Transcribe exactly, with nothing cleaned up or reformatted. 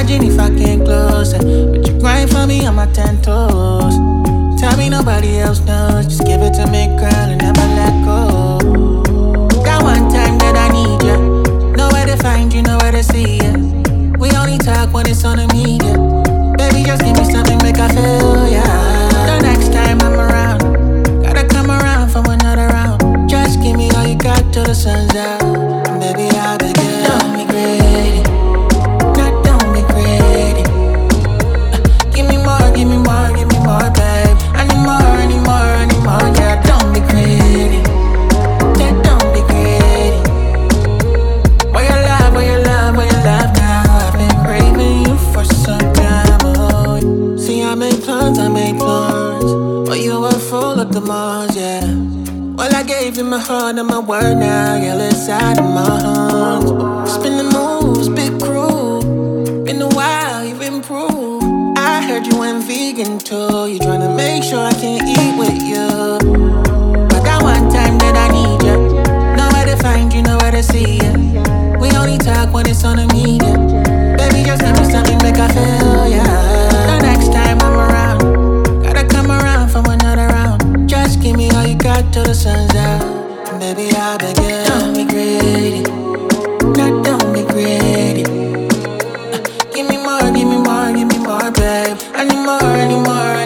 Imagine if I came closer, but you grind for me on my ten toes. Tell me nobody else knows, just give it to me, girl, and never let go. That one time that I need you, nowhere to find you, nowhere to see you. We only talk when it's on the media. Baby, just give me something, make I feel, yeah. The next time I'm around, gotta come around for another round. Just give me all you got till the sun's out. And baby, I'll be good. Don't be greedy, no, don't be greedy. Uh, give me more, give me more, give me more, babe. I need more, I need more, I need more, yeah. Don't be greedy, yeah, don't be greedy. Where your love, where your love, where your love now? I've been craving you for some time, oh. See, I made plans, I made plans, but you were full of demands, yeah. Well, I gave you my heart and my word now, you're inside of my arms. Spin the moves, big crew. Been a while, you've improved. I heard you went vegan too. You tryna make sure I can eat with you. But that one time that I need you, nowhere to find you, nowhere to see you. We only talk when it's on the media. Baby, just give me something, make I feel, yeah. The next time I'm around, gotta come around for another round. Just give me all you got till the sun's out. And baby, I'll beg you, don't be greedy, no, don't be greedy. Uh, give me more, give me more, give me more, babe. I need more, I need more,